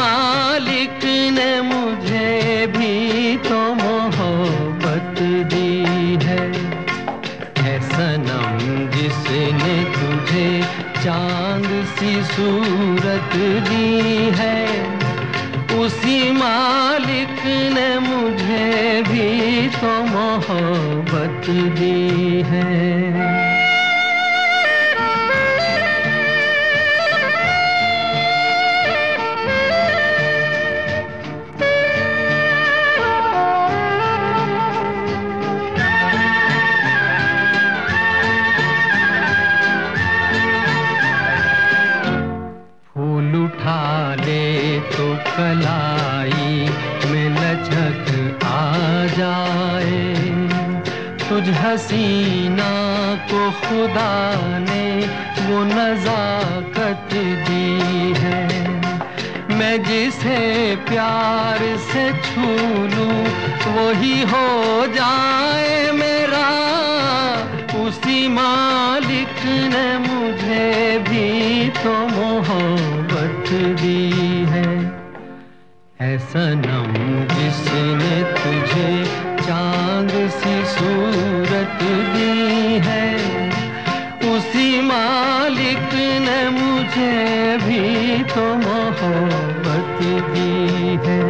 मालिक ने मुझे भी तो मोहब्बत दी है। सनम जिसने तुझे चांद सी सूरत दी है, उसी मालिक ने मुझे भी तो मोहब्बत दी है। उठा ले तो कलाई में लचक आ जाए, तुझ हसीना को खुदा ने वो नजाकत दी है। मैं जिसे प्यार से छू लूं वही हो जाए मेरा, उसी मालिक ने मुझे भी तो मोहब्बत दी है। सनम जिसने तुझे चांद सी सूरत दी है, उसी मालिक ने मुझे भी तो मोहब्बत दी है।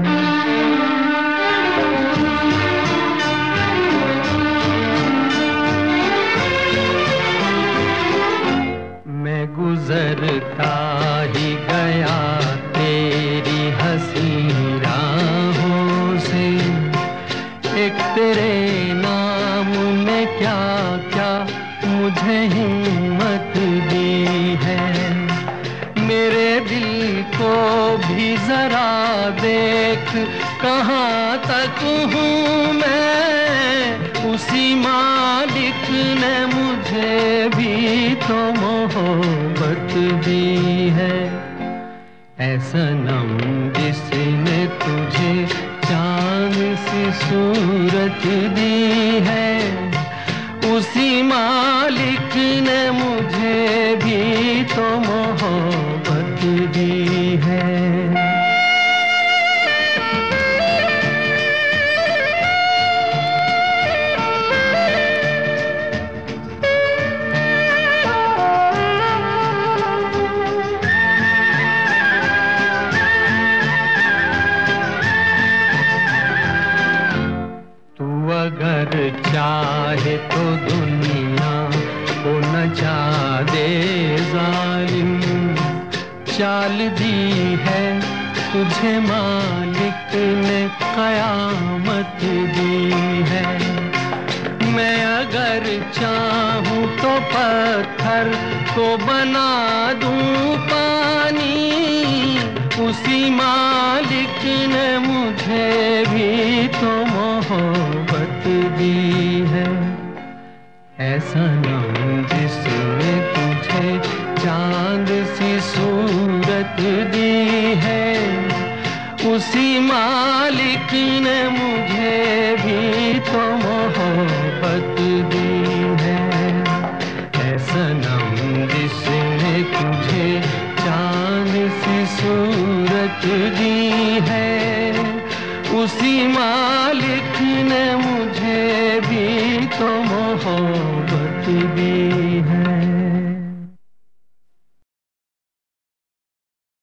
गुजरता ही गया तेरी हंसी राहों से, एक तेरे नाम ने क्या क्या मुझे हिम्मत दी है। मेरे दिल को भी जरा देख कहाँ तक हूँ मैं, उसी मालिक ने मुझे भी तो मोहब्बत दी है। सनम जिसने तुझे चांद सी सूरत दी है, उसी मालिक ने मुझे भी तो मोहब्बत दी है। अगर चाहे तो दुनिया को नचा दे जालिम, चाल दी है तुझे मालिक ने कयामत दी है। मैं अगर चाहूँ तो पत्थर को बना दूँ पानी, उसी मालिक ने मुझे भी तो मोहब्बत दी है। सनम जिसने तुझे चांद सी सूरत दी है, उसी मालिक ने मुझे भी तो मोहब्बत दी है। सनम जिसने तुझे चांद सी सूरत दी है, उसी मालिक ने मुझे भी तो मोहब्बत दी।